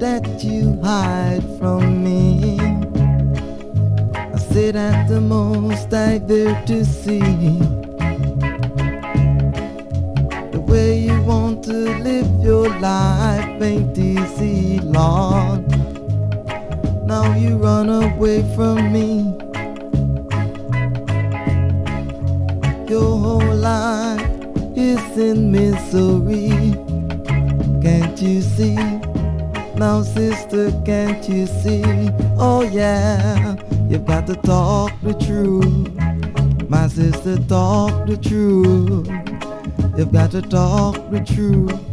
that you hide from me. I say that the most I dare to see, the way you want to live your life ain't easy, Lord. Now you run away from me. Your whole life is in misery. Can't you see? Now sister, can't you see? Oh yeah, you've got to talk the truth. My sister, talk the truth. You've got to talk the truth.